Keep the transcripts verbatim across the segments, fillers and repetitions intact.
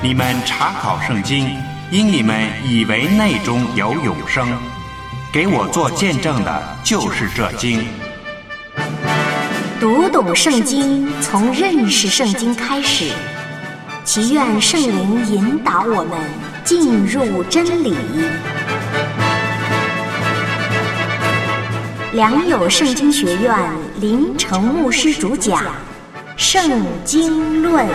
你们查考圣经，因你们以为内中有永生。给我做见证的就是这经。 读懂圣经，从认识圣经开始。祈愿圣灵引导我们进入真理。良友圣经学院林成牧师主讲《圣经论》。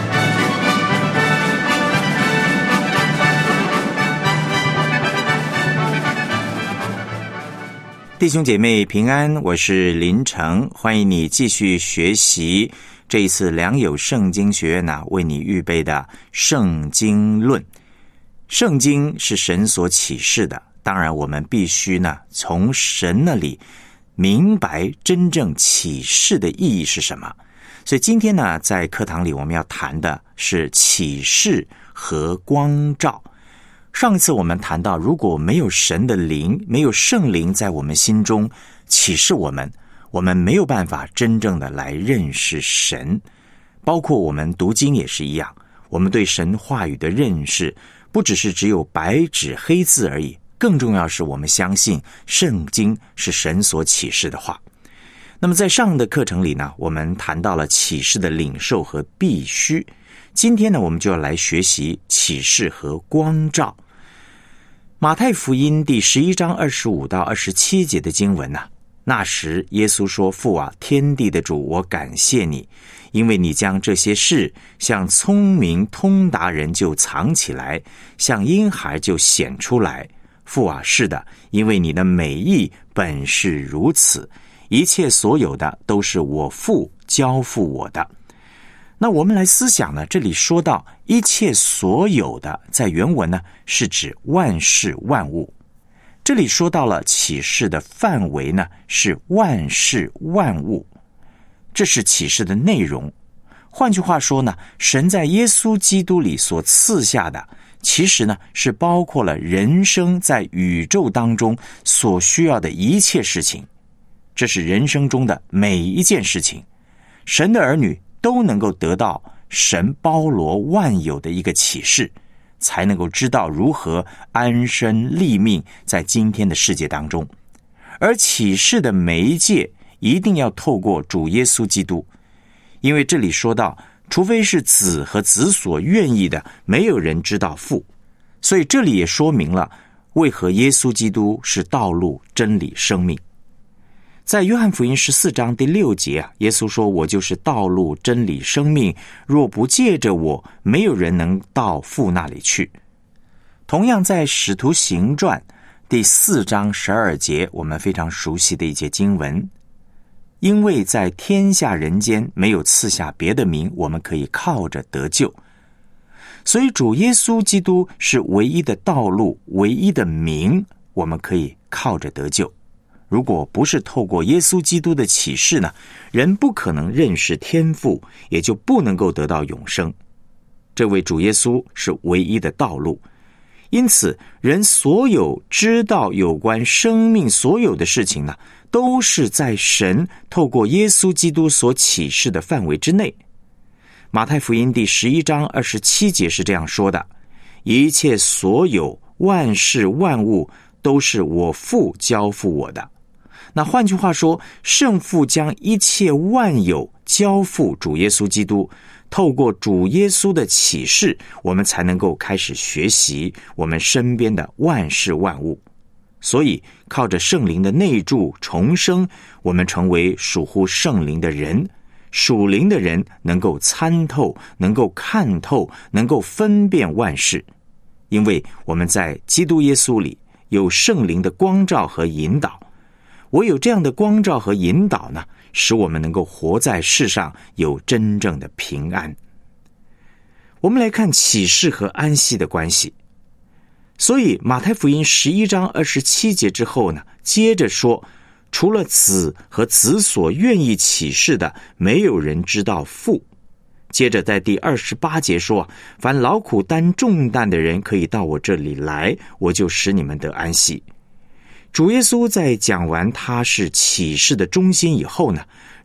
弟兄姐妹平安，我是林成，欢迎你继续学习这一次良友圣经学院呢为你预备的圣经论。圣经是神所启示的，当然我们必须呢从神那里明白真正启示的意义是什么。所以今天呢在课堂里我们要谈的是启示和光照。上一次我们谈到，如果没有神的灵，没有圣灵在我们心中启示我们，我们没有办法真正的来认识神。包括我们读经也是一样，我们对神话语的认识不只是只有白纸黑字而已，更重要是我们相信圣经是神所启示的话。那么在上的课程里呢，我们谈到了启示的领受和必须。今天呢，我们就要来学习启示和光照。马太福音第十一章二十五到二十七节的经文啊，那时耶稣说：父啊，天地的主，我感谢你，因为你将这些事向聪明通达人就藏起来，向婴孩就显出来。父啊，是的，因为你的美意本是如此，一切所有的都是我父交付我的。那我们来思想呢，这里说到一切所有的，在原文呢是指万事万物。这里说到了启示的范围呢是万事万物，这是启示的内容。换句话说呢，神在耶稣基督里所赐下的，其实呢是包括了人生在宇宙当中所需要的一切事情。这是人生中的每一件事情，神的儿女都能够得到神包罗万有的一个启示，才能够知道如何安身立命在今天的世界当中。而启示的媒介一定要透过主耶稣基督，因为这里说到，除非是子和子所愿意的，没有人知道父。所以这里也说明了为何耶稣基督是道路、真理、生命。在约翰福音十四章第六节啊，耶稣说：我就是道路、真理、生命，若不借着我，没有人能到父那里去。同样在使徒行传第四章十二节，我们非常熟悉的一节经文，因为在天下人间没有赐下别的名，我们可以靠着得救。所以主耶稣基督是唯一的道路，唯一的名，我们可以靠着得救。如果不是透过耶稣基督的启示呢，人不可能认识天父，也就不能够得到永生。这位主耶稣是唯一的道路，因此人所有知道有关生命所有的事情呢，都是在神透过耶稣基督所启示的范围之内。马太福音第十一章二十七节是这样说的：一切所有万事万物都是我父交付我的。那换句话说，圣父将一切万有交付主耶稣基督，透过主耶稣的启示，我们才能够开始学习我们身边的万事万物。所以靠着圣灵的内住重生，我们成为属乎圣灵的人。属灵的人能够参透，能够看透，能够分辨万事，因为我们在基督耶稣里有圣灵的光照和引导。唯有这样的光照和引导呢，使我们能够活在世上有真正的平安。我们来看启示和安息的关系。所以马太福音十一章二十七节之后呢，接着说，除了子和子所愿意启示的，没有人知道父。接着在第二十八节说，凡劳苦担重担的人可以到我这里来，我就使你们得安息。主耶稣在讲完他是启示的中心以后呢，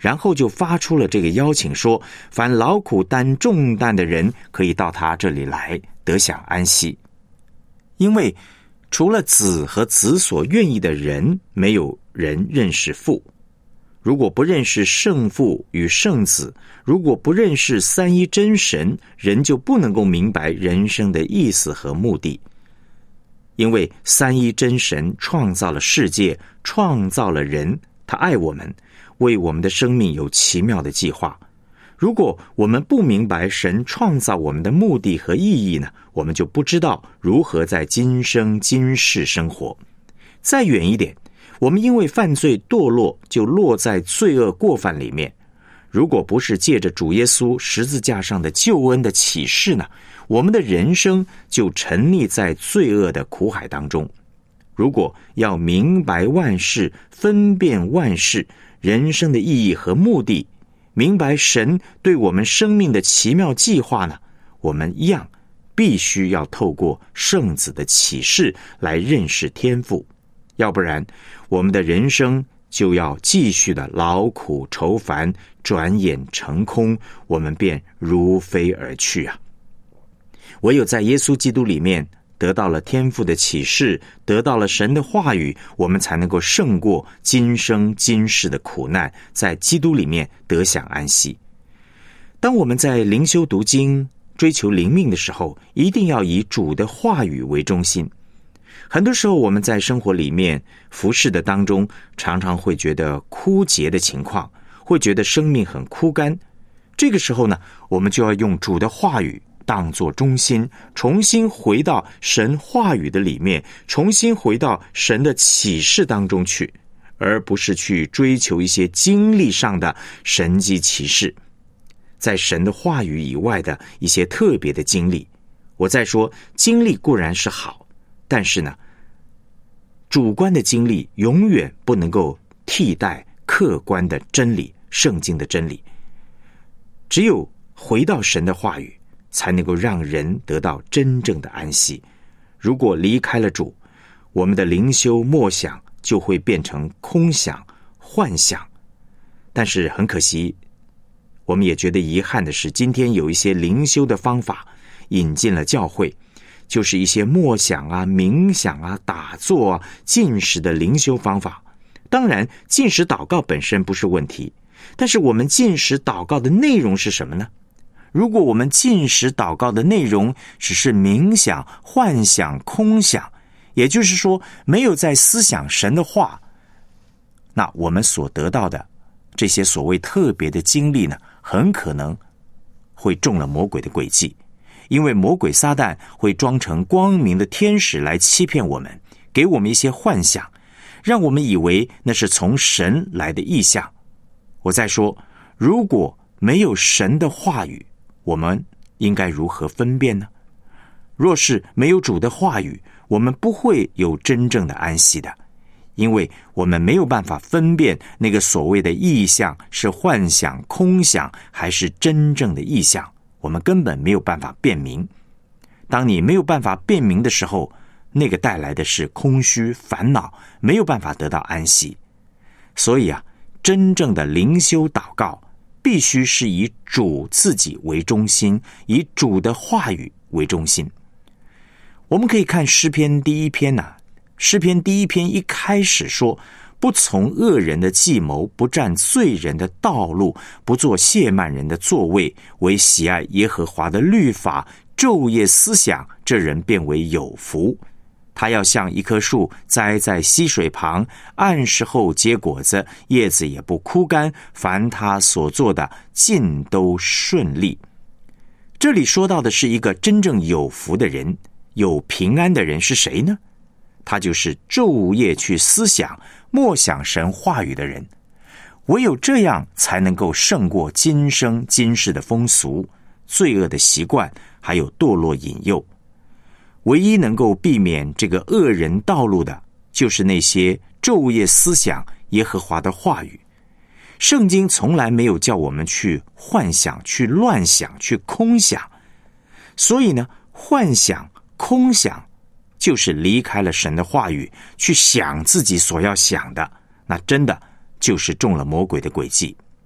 然后就发出了这个邀请说，凡劳苦担重担的人可以到他这里来，得享安息。因为除了子和子所愿意的人，没有人认识父。如果不认识圣父与圣子，如果不认识三一真神，人就不能够明白人生的意思和目的。因为三一真神创造了世界，创造了人，他爱我们，为我们的生命有奇妙的计划。如果我们不明白神创造我们的目的和意义呢，我们就不知道如何在今生今世生活。再远一点，我们因为犯罪堕落，就落在罪恶过犯里面。如果不是借着主耶稣十字架上的救恩的启示呢，我们的人生就沉溺在罪恶的苦海当中。如果要明白万事，分辨万事，人生的意义和目的，明白神对我们生命的奇妙计划呢，我们一样必须要透过圣子的启示来认识天父，要不然我们的人生就要继续的劳苦愁烦，转眼成空，我们便如飞而去啊！唯有在耶稣基督里面得到了天父的启示，得到了神的话语，我们才能够胜过今生今世的苦难，在基督里面得享安息。当我们在灵修读经追求灵命的时候，一定要以主的话语为中心。很多时候我们在生活里面服侍的当中，常常会觉得枯竭的情况，会觉得生命很枯干。这个时候呢，我们就要用主的话语当作中心，重新回到神话语的里面，重新回到神的启示当中去，而不是去追求一些经历上的神迹奇事，在神的话语以外的一些特别的经历。我再说，经历固然是好，但是呢，主观的经历永远不能够替代客观的真理，圣经的真理。只有回到神的话语，才能够让人得到真正的安息。如果离开了主，我们的灵修默想就会变成空想、幻想。但是很可惜，我们也觉得遗憾的是，今天有一些灵修的方法引进了教会，就是一些默想啊、冥想啊、打坐啊、禁食的灵修方法。当然，禁食祷告本身不是问题，但是我们禁食祷告的内容是什么呢？如果我们禁食祷告的内容只是冥想、幻想、空想，也就是说没有在思想神的话，那我们所得到的这些所谓特别的经历呢，很可能会中了魔鬼的诡计。因为魔鬼撒旦会装成光明的天使来欺骗我们，给我们一些幻想，让我们以为那是从神来的意象。我再说，如果没有神的话语，我们应该如何分辨呢？若是没有主的话语，我们不会有真正的安息的，因为我们没有办法分辨那个所谓的意象是幻想、空想还是真正的意象，我们根本没有办法辨明。当你没有办法辨明的时候，那个带来的是空虚、烦恼，没有办法得到安息。所以啊，真正的灵修祷告必须是以主自己为中心，以主的话语为中心。我们可以看诗篇第一篇啊，诗篇第一篇一开始说，不从恶人的计谋，不占罪人的道路，不做亵慢人的座位，为喜爱耶和华的律法，昼夜思想，这人便为有福。他要像一棵树栽在溪水旁，按时候结果子，叶子也不枯干，凡他所做的尽都顺利。这里说到的是一个真正有福的人，有平安的人是谁呢？他就是昼夜去思想默想神话语的人。唯有这样才能够胜过今生今世的风俗、罪恶的习惯，还有堕落引诱。唯一能够避免这个恶人道路的，就是那些昼夜思想耶和华的话语。圣经从来没有叫我们去幻想、去乱想、去空想。所以呢，幻想、空想就是离开了神的话语，去想自己所要想的，那真的就是中了魔鬼的诡计。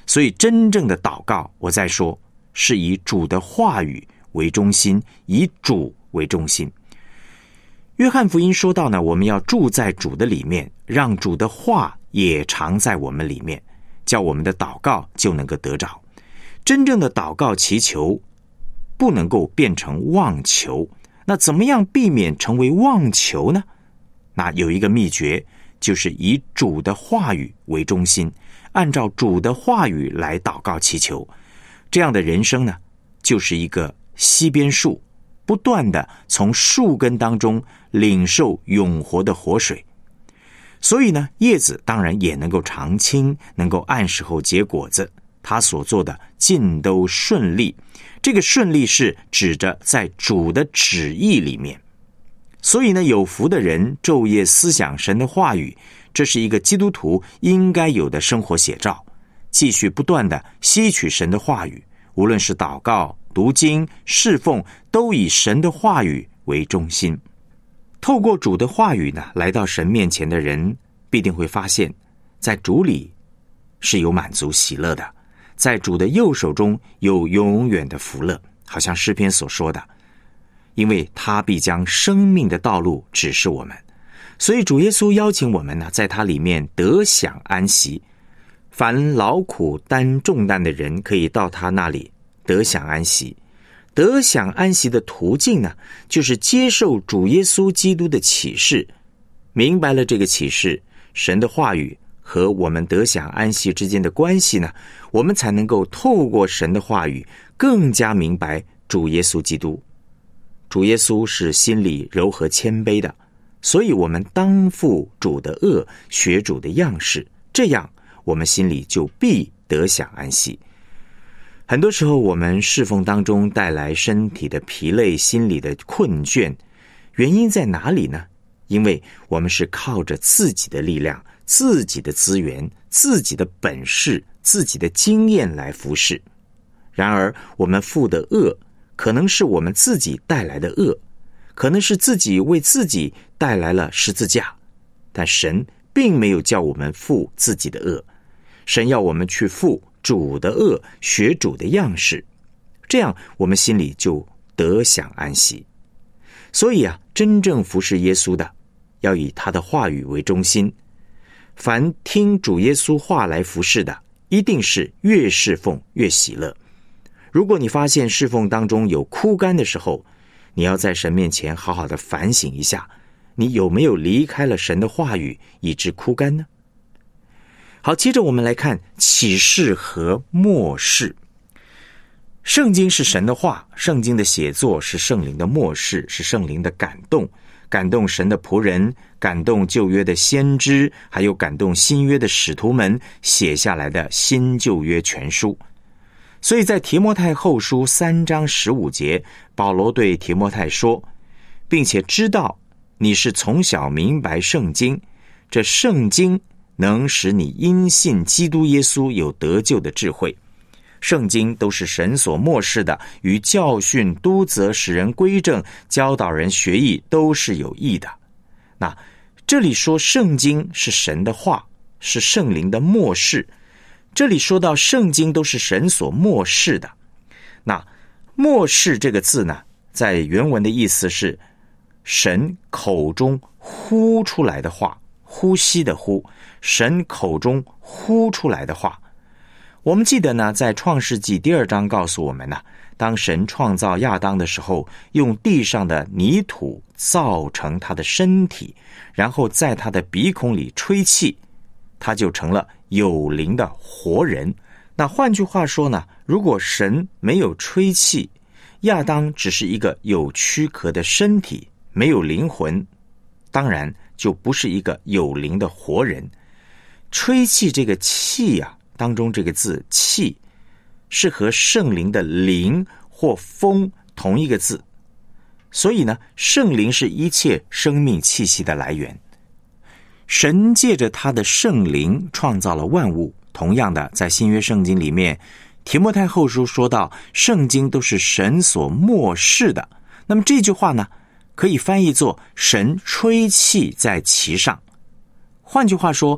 所以真正的祷告，我再说，是以主的话语为中心，以主为中心。约翰福音说到呢，我们要住在主的里面，让主的话也常在我们里面，叫我们的祷告就能够得着。真正的祷告祈求不能够变成妄求，那怎么样避免成为妄求呢？那有一个秘诀，就是以主的话语为中心，按照主的话语来祷告祈求。这样的人生呢，就是一个溪边树，不断的从树根当中领受永活的活水。所以呢，叶子当然也能够常青，能够按时候结果子，他所做的尽都顺利。这个顺利是指着在主的旨意里面。所以呢，有福的人昼夜思想神的话语，这是一个基督徒应该有的生活写照。继续不断的吸取神的话语，无论是祷告、读经、侍奉，都以神的话语为中心。透过主的话语呢，来到神面前的人必定会发现，在主里是有满足喜乐的，在主的右手中有永远的福乐，好像诗篇所说的，因为他必将生命的道路指示我们。所以主耶稣邀请我们呢，在他里面得享安息。凡劳苦担重担的人，可以到他那里得享安息。得享安息的途径呢，就是接受主耶稣基督的启示，明白了这个启示，神的话语和我们得享安息之间的关系呢，我们才能够透过神的话语更加明白主耶稣基督。主耶稣是心里柔和谦卑的，所以我们当负主的恶，学主的样式，这样我们心里就必得享安息。很多时候我们侍奉当中带来身体的疲累，心里的困倦，原因在哪里呢？因为我们是靠着自己的力量、自己的资源、自己的本事、自己的经验来服侍。然而我们负的恶，可能是我们自己带来的恶，可能是自己为自己带来了十字架，但神并没有叫我们负自己的恶，神要我们去负主的恶，学主的样式，这样我们心里就得享安息。所以啊，真正服侍耶稣的，要以他的话语为中心。凡听主耶稣话来服侍的，一定是越侍奉越喜乐。如果你发现侍奉当中有枯干的时候，你要在神面前好好的反省一下，你有没有离开了神的话语，以致枯干呢？好，接着我们来看启示和默示。圣经是神的话，圣经的写作是圣灵的默示，是圣灵的感动，感动神的仆人，感动旧约的先知，还有感动新约的使徒们写下来的新旧约全书。所以在提摩太后书三章十五节，保罗对提摩太说，并且知道你是从小明白圣经，这圣经能使你因信基督耶稣有得救的智慧。圣经都是神所默示的，于教训、督责、使人归正、教导人学艺，都是有益的。那这里说圣经是神的话，是圣灵的默示。这里说到圣经都是神所默示的。那默示这个字呢，在原文的意思是神口中呼出来的话，呼吸的呼，神口中呼出来的话。我们记得呢，在创世纪第二章告诉我们呢，当神创造亚当的时候，用地上的泥土造成他的身体，然后在他的鼻孔里吹气，他就成了有灵的活人。那换句话说呢，如果神没有吹气，亚当只是一个有躯壳的身体，没有灵魂，当然就不是一个有灵的活人。吹气这个气啊，当中这个字气是和圣灵的灵或风同一个字，所以呢，圣灵是一切生命气息的来源。神借着他的圣灵创造了万物。同样的，在新约圣经里面，提摩太后书说到圣经都是神所默示的，那么这句话呢，可以翻译作神吹气在其上。换句话说，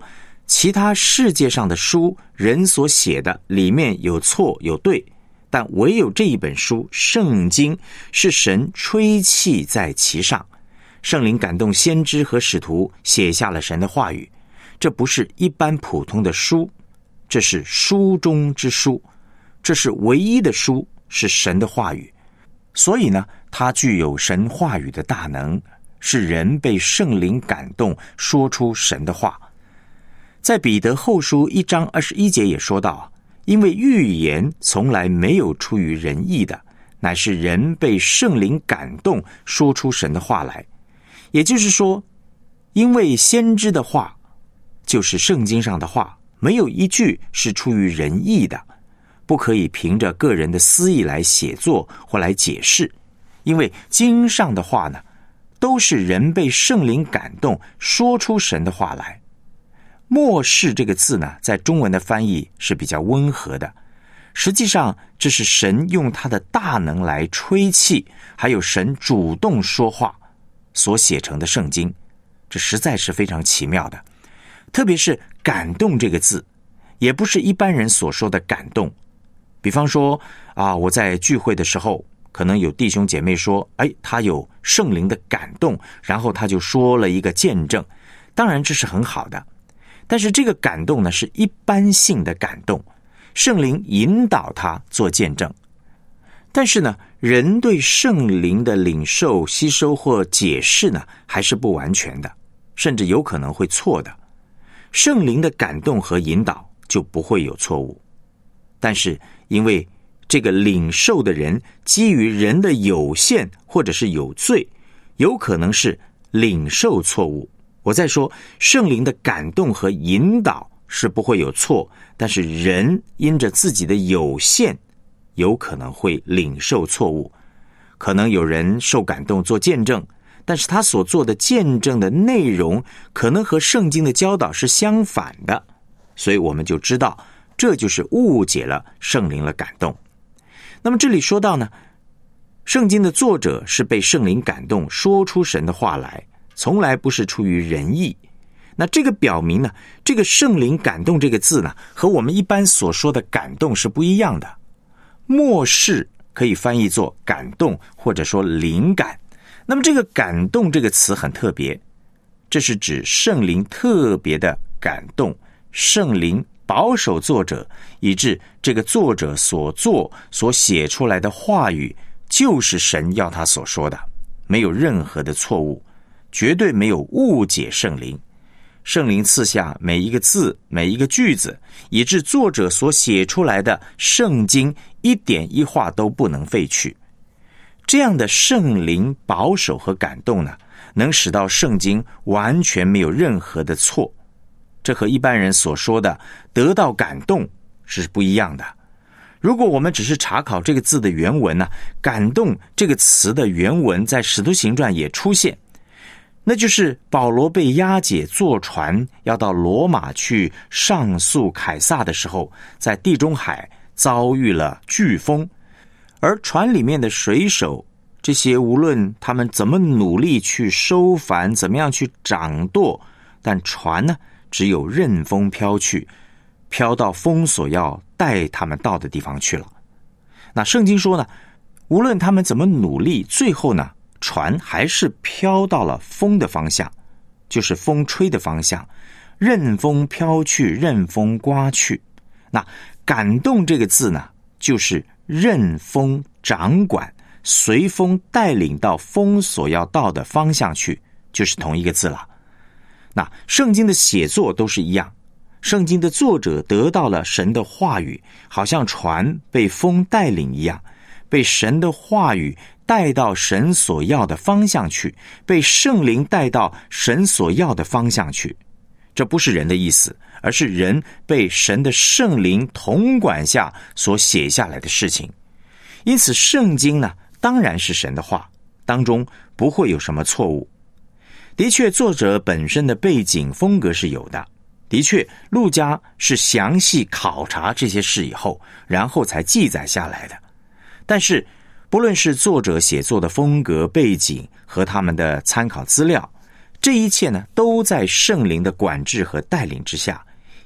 其他世界上的书，人所写的里面有错有对，但唯有这一本书圣经是神吹气在其上，圣灵感动先知和使徒写下了神的话语。这不是一般普通的书，这是书中之书，这是唯一的书，是神的话语。所以呢，它具有神话语的大能，是人被圣灵感动说出神的话。在彼得后书一章二十一节也说到，因为预言从来没有出于人意的，乃是人被圣灵感动说出神的话来。也就是说，因为先知的话就是圣经上的话，没有一句是出于人意的，不可以凭着个人的私意来写作或来解释。因为经上的话呢，都是人被圣灵感动说出神的话来。默示这个字呢，在中文的翻译是比较温和的，实际上这是神用他的大能来吹气，还有神主动说话所写成的圣经，这实在是非常奇妙的。特别是感动这个字，也不是一般人所说的感动。比方说啊，我在聚会的时候，可能有弟兄姐妹说，哎，他有圣灵的感动，然后他就说了一个见证，当然这是很好的。但是这个感动呢，是一般性的感动，圣灵引导他做见证。但是呢，人对圣灵的领受、吸收或解释呢，还是不完全的，甚至有可能会错的。圣灵的感动和引导就不会有错误，但是因为这个领受的人基于人的有限或者是有罪，有可能是领受错误。我再说，圣灵的感动和引导是不会有错，但是人因着自己的有限，有可能会领受错误。可能有人受感动做见证，但是他所做的见证的内容可能和圣经的教导是相反的，所以我们就知道这就是误解了圣灵的感动。那么这里说到呢，圣经的作者是被圣灵感动说出神的话来，从来不是出于人意。那这个表明呢，这个圣灵感动这个字呢，和我们一般所说的感动是不一样的。默示可以翻译作感动，或者说灵感。那么这个感动这个词很特别，这是指圣灵特别的感动，圣灵保守作者，以致这个作者所做所写出来的话语就是神要他所说的，没有任何的错误，绝对没有误解圣灵。圣灵赐下每一个字，每一个句子，以致作者所写出来的圣经一点一画都不能废去。这样的圣灵保守和感动呢，能使到圣经完全没有任何的错。这和一般人所说的得到感动是不一样的。如果我们只是查考这个字的原文呢，感动这个词的原文在使徒行传也出现，那就是保罗被押解坐船要到罗马去上诉凯撒的时候，在地中海遭遇了飓风，而船里面的水手这些无论他们怎么努力去收帆，怎么样去掌舵，但船呢只有任风飘去，飘到风所要带他们到的地方去了。那圣经说呢，无论他们怎么努力，最后呢船还是飘到了风的方向，就是风吹的方向，任风飘去，任风刮去。那感动这个字呢，就是任风掌管，随风带领到风所要到的方向去，就是同一个字了。那圣经的写作都是一样，圣经的作者得到了神的话语，好像船被风带领一样，被神的话语带到神所要的方向去，被圣灵带到神所要的方向去。这不是人的意思，而是人被神的圣灵统管下所写下来的事情。因此圣经呢，当然是神的话，当中不会有什么错误。的确，作者本身的背景风格是有的，的确路加是详细考察这些事以后，然后才记载下来的。但是不论是作者写作的风格、背景和他们的参考资料，这一切呢，都在圣灵的管制和带领之下，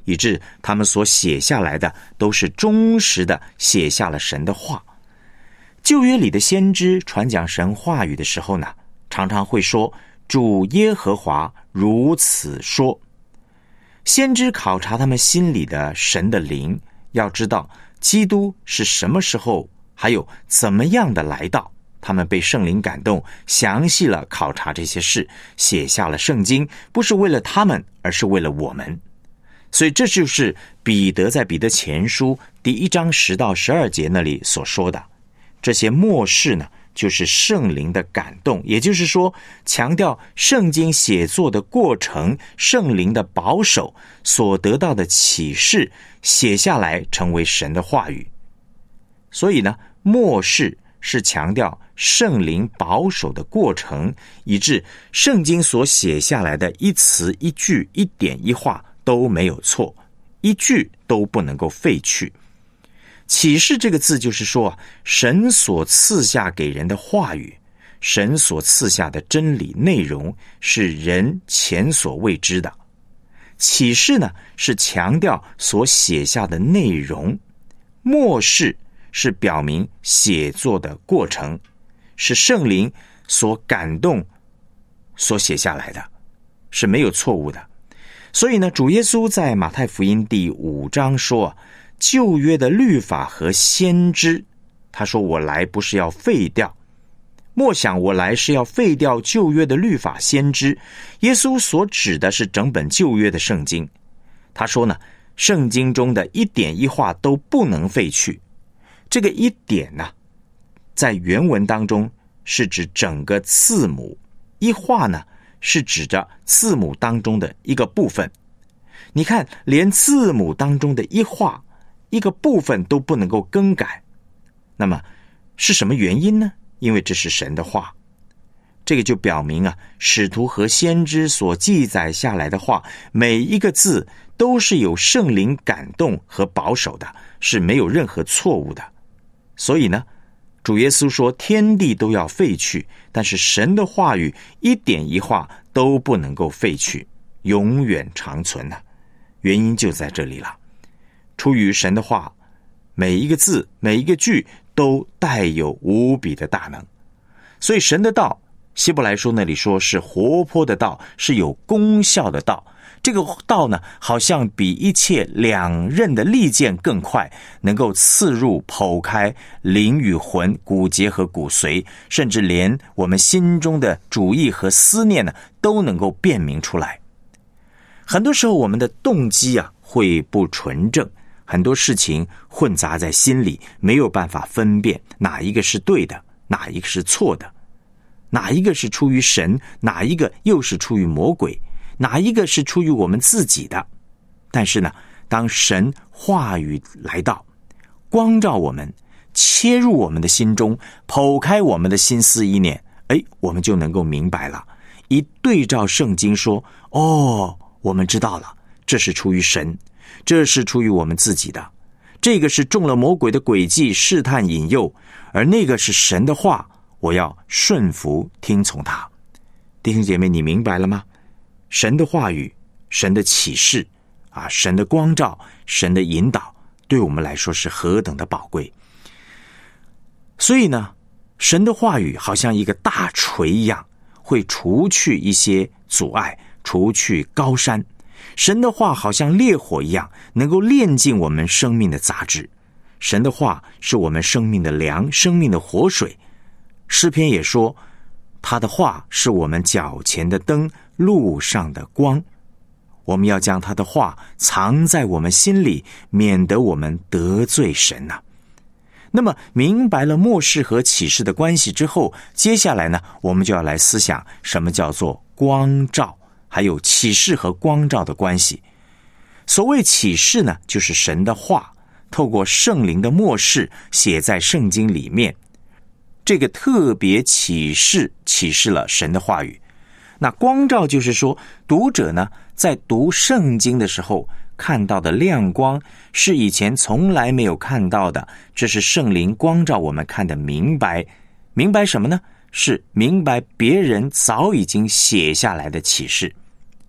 以致他们所写下来的都是忠实的写下了神的话。旧约里的先知传讲神话语的时候呢，常常会说主耶和华如此说。先知考察他们心里的神的灵，要知道基督是什么时候还有怎么样的来到。他们被圣灵感动，详细了考察这些事，写下了圣经，不是为了他们，而是为了我们。所以这就是彼得在彼得前书第一章十到十二节那里所说的，这些默示呢，就是圣灵的感动，也就是说强调圣经写作的过程，圣灵的保守所得到的启示写下来成为神的话语。所以呢，默示是强调圣灵保守的过程，以致圣经所写下来的一词一句一点一画都没有错，一句都不能够废去。启示这个字就是说啊，神所赐下给人的话语，神所赐下的真理内容是人前所未知的。启示呢，是强调所写下的内容，默示是表明写作的过程，是圣灵所感动所写下来的，是没有错误的。所以呢，主耶稣在马太福音第五章说，旧约的律法和先知，他说我来不是要废掉，莫想我来是要废掉旧约的律法先知。耶稣所指的是整本旧约的圣经。他说呢，圣经中的一点一画都不能废去。这个一点呢，在原文当中是指整个字母，一画呢是指着字母当中的一个部分。你看，连字母当中的一画一个部分都不能够更改，那么是什么原因呢？因为这是神的话。这个就表明啊，使徒和先知所记载下来的话，每一个字都是有圣灵感动和保守的，是没有任何错误的。所以呢，主耶稣说天地都要废去，但是神的话语一点一画都不能够废去，永远长存啊。原因就在这里了。出于神的话，每一个字每一个句都带有无比的大能。所以神的道，希伯来书那里说是活泼的道，是有功效的道。这个道呢，好像比一切两刃的利剑更快，能够刺入剖开灵与魂、骨节和骨髓，甚至连我们心中的主意和思念呢，都能够辨明出来。很多时候我们的动机啊会不纯正，很多事情混杂在心里，没有办法分辨哪一个是对的，哪一个是错的，哪一个是出于神，哪一个又是出于魔鬼，哪一个是出于我们自己的。但是呢，当神话语来到，光照我们，切入我们的心中，剖开我们的心思意念，哎，我们就能够明白了。一对照圣经说，哦，我们知道了，这是出于神，这是出于我们自己的，这个是中了魔鬼的诡计，试探引诱，而那个是神的话，我要顺服听从他。弟兄姐妹，你明白了吗？神的话语，神的启示啊，神的光照，神的引导，对我们来说是何等的宝贵。所以呢，神的话语好像一个大锤一样，会除去一些阻碍，除去高山。神的话好像烈火一样，能够炼尽我们生命的杂质。神的话是我们生命的粮，生命的活水。诗篇也说，他的话是我们脚前的灯，路上的光。我们要将他的话藏在我们心里，免得我们得罪神啊。那么明白了默示和启示的关系之后，接下来呢，我们就要来思想什么叫做光照，还有启示和光照的关系。所谓启示呢，就是神的话透过圣灵的默示写在圣经里面，这个特别启示启示了神的话语。那光照就是说，读者呢在读圣经的时候看到的亮光是以前从来没有看到的，这是圣灵光照我们看得明白。明白什么呢？是明白别人早已经写下来的启示。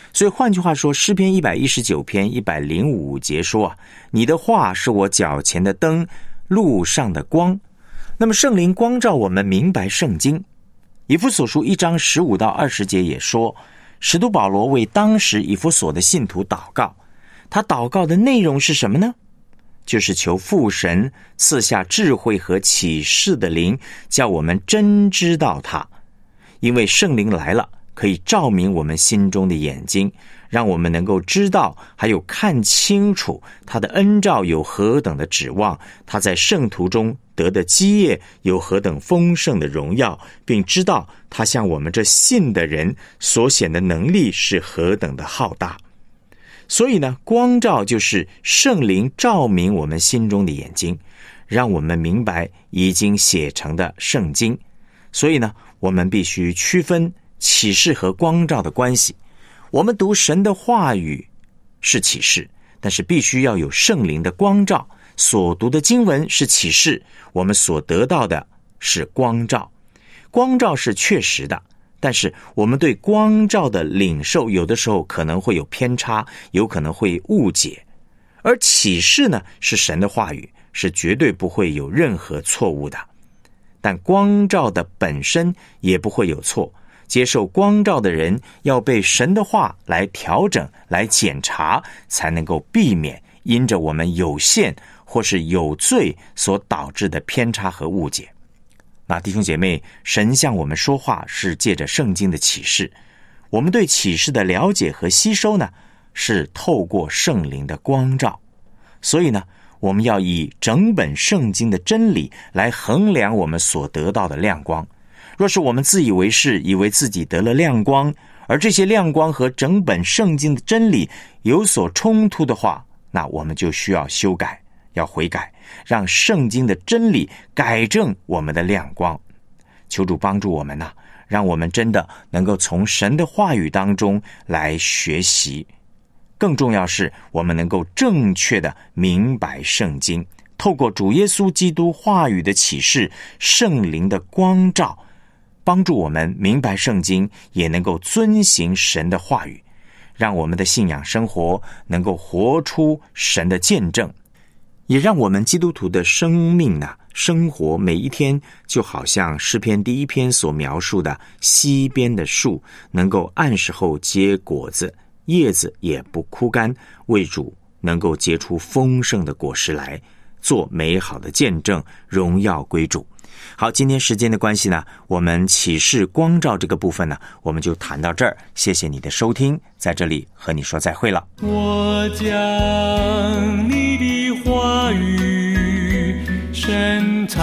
所以换句话说，诗篇一百一十九篇一百零五节说啊，你的话是我脚前的灯，路上的光。那么圣灵光照我们明白圣经。以弗所书一章十五到二十节也说，使徒保罗为当时以弗所的信徒祷告，他祷告的内容是什么呢？就是求父神赐下智慧和启示的灵，叫我们真知道他。因为圣灵来了，可以照明我们心中的眼睛，让我们能够知道还有看清楚他的恩召有何等的指望，他在圣徒中得的基业有何等丰盛的荣耀，并知道他向我们这信的人所显的能力是何等的浩大。所以呢，光照就是圣灵照明我们心中的眼睛，让我们明白已经写成的圣经。所以呢，我们必须区分启示和光照的关系。我们读神的话语是启示，但是必须要有圣灵的光照。所读的经文是启示，我们所得到的是光照。光照是确实的，但是我们对光照的领受有的时候可能会有偏差，有可能会误解。而启示呢，是神的话语，是绝对不会有任何错误的。但光照的本身也不会有错，接受光照的人要被神的话来调整、来检查，才能够避免因着我们有限或是有罪所导致的偏差和误解。那弟兄姐妹，神向我们说话是借着圣经的启示，我们对启示的了解和吸收呢，是透过圣灵的光照。所以呢，我们要以整本圣经的真理来衡量我们所得到的亮光。若是我们自以为是，以为自己得了亮光，而这些亮光和整本圣经的真理有所冲突的话，那我们就需要修改，要悔改，让圣经的真理改正我们的亮光。求主帮助我们啊，让我们真的能够从神的话语当中来学习。更重要是，我们能够正确的明白圣经，透过主耶稣基督话语的启示，圣灵的光照，帮助我们明白圣经，也能够遵行神的话语，让我们的信仰生活能够活出神的见证，也让我们基督徒的生命呢，生活每一天就好像诗篇第一篇所描述的溪边的树，能够按时候结果子，叶子也不枯干，为主能够结出丰盛的果实来，做美好的见证，荣耀归主。好，今天时间的关系呢，我们启示光照这个部分呢，我们就谈到这儿。谢谢你的收听，在这里和你说再会了。 我将你的话语深藏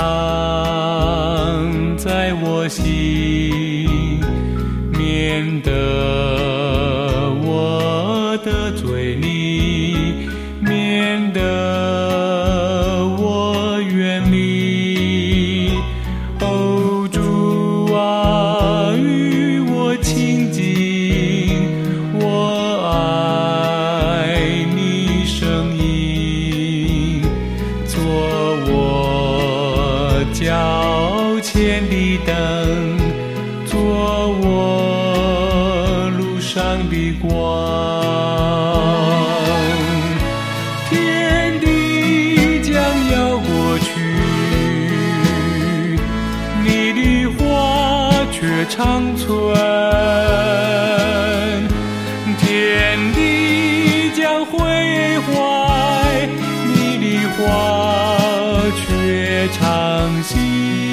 在我心，免得我得罪你，免得我远离。哦，主啊，与我亲近，我爱你声音，做我脚前的灯，做我路上的光。天地将要过去，你的话却长存。天地将毁坏，你的话却长新。